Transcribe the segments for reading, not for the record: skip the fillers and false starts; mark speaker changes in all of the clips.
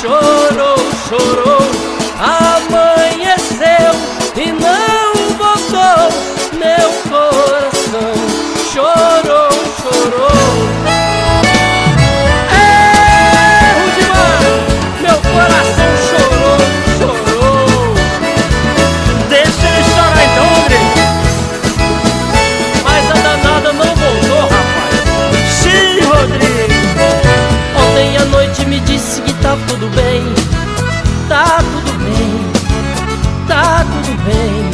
Speaker 1: chorou, chorou, amanheceu e não voltou. Meu coração chorou, chorou. Rudimar, meu coração chorou, chorou.
Speaker 2: Deixa ele chorar então, Rodrigo.
Speaker 1: Mas a danada não voltou, rapaz.
Speaker 2: Sim, Rodrigo.
Speaker 1: Ontem à noite me disse que tá tudo bem. Tá tudo bem, tá tudo bem.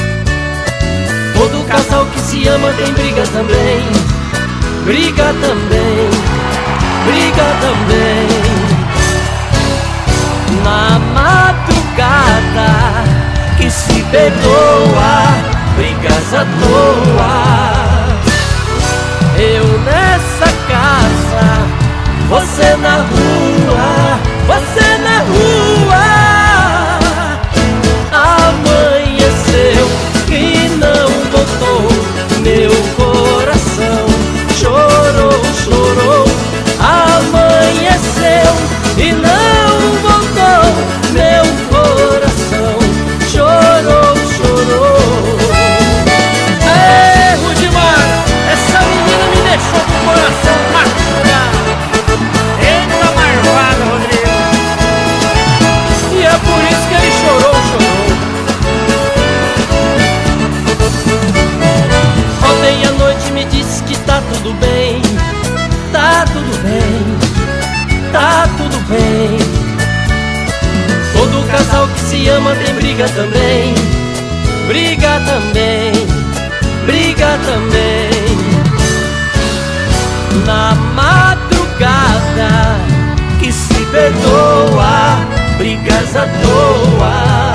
Speaker 1: Todo casal que se ama tem briga também. Briga também, briga também. Na madrugada que se perdoa, brigas à toa. Eu nessa casa, você na rua, você na rua. Amanheceu e não voltou. Meu coração chorou, chorou. Amanheceu e não voltou. Meu coração chorou, chorou. Ei, Rudimar, essa menina me deixou com o coração machucado.
Speaker 2: Eita marvada, Rodrigo.
Speaker 1: E é por isso que ele chorou, chorou. Ontem à noite me disse que tá tudo bem. Tá tudo bem, tá tudo bem. Todo casal que se ama tem briga também. Briga também, briga também. Na madrugada que se perdoa, brigas à toa.